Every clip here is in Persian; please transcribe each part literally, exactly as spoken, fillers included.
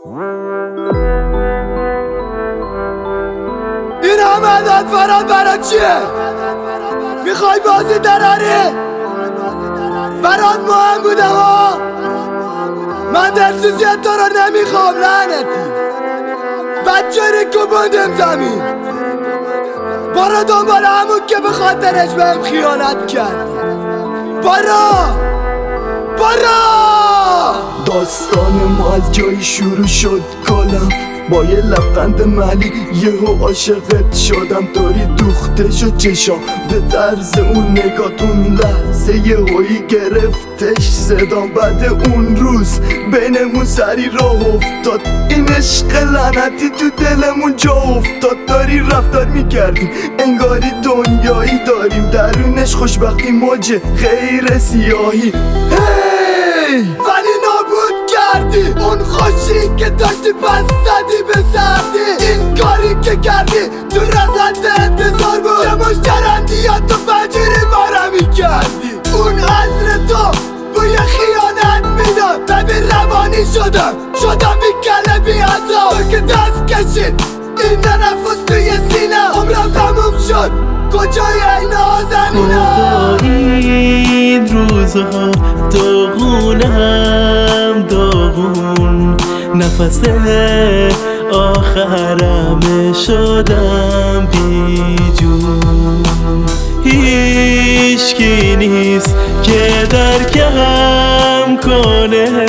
این همه داد فراد برا چیه؟ میخوای بازی دراری؟ برات مهم بودم ها. من دلسوزیت تو رو نمیخوام لعنتی. بچه ریکو بودیم زمین. برو دنبال همون که به خاطرش بهم خیانت کرد. برو برو. داستان ما از جایی شروع شد کالم، با یه لبخند ملی یهو عاشقت شدم. داری دوخته شد چشام به طرز اون نگات، اون لحظه یهویی گرفتش صدام. بعد اون روز بینمون سری راه افتاد، این عشق لعنتی تو دلمون جا افتاد. داری رفتار میکردیم انگاری دنیایی داریم، درونش خوشبختی موجه غیر سیاهی. هی ولی نابود کردی اون خوشی که داشتی، پس زدی به سردی. این کاری که کردی تو رزد انتظار بود که مشترندی یا تو فجیری بارم میکردی. اون عطر تو بوی خیانت میداد. ببین روانی شدم شدم بی کله بی عذاب. تو که دست کشید این تنفس توی سینه، عمرم تموم شد کجای این نازنینم. این روزها داغونم داغون، نفس آخرم شدم بی جون. هیچکی نیست که درکم کنه،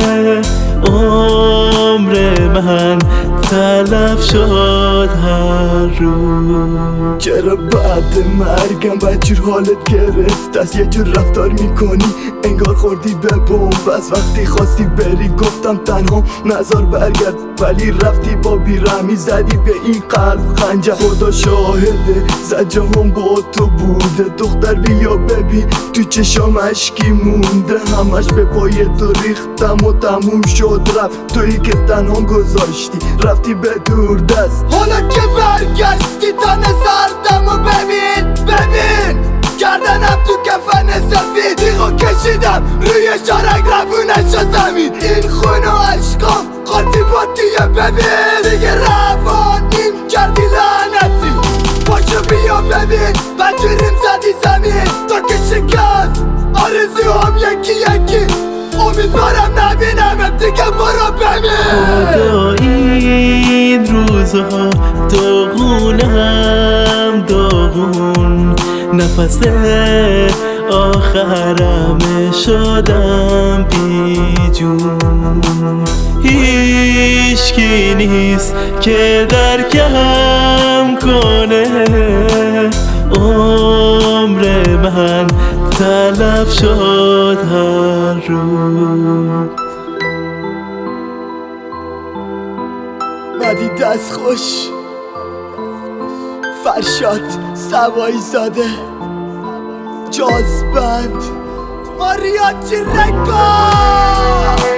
عمر من تلف شد هر روز. چرا بعد مرگم بدجور حالت گرفت؟ از یه جور رفتار میکنی انگار خوردی به بمب. از وقتی خواستی بری گفتم تنها نظر برگرد، ولی رفتی با بیرحمی زدی به این قلب خنجر. خدا شاهده زجرم با تو بوده، دختر بیا ببین تو چشام اشکی مونده. همش به پای تو ریختم و تموم شد رفت. تویی که تنها گذاشتی رفتی به دور دست. حالا که برگشتی تن سردم و ببین ببین گردنم تو کفن سفید. دیگو کشیدم روی شارک رفونش زمین. این خون و عشقام قاطی باطیه ببین. دیگه روانیم کردی لعنتی. پاشو بیا ببین بجوریم زدی زمین. تا که شکست آرزوام یکی یکی، امیدوارم نبینم دیگه. برو ببین. خدا این روزها داغونم داغون، نفس آخرم شدم بی جون. هیچکی نیست که درکم کنه، عمر من تلف شد هر روز. مدی دست خوش فرشاد سوایی زاده جازبند ماریاچی رکورد.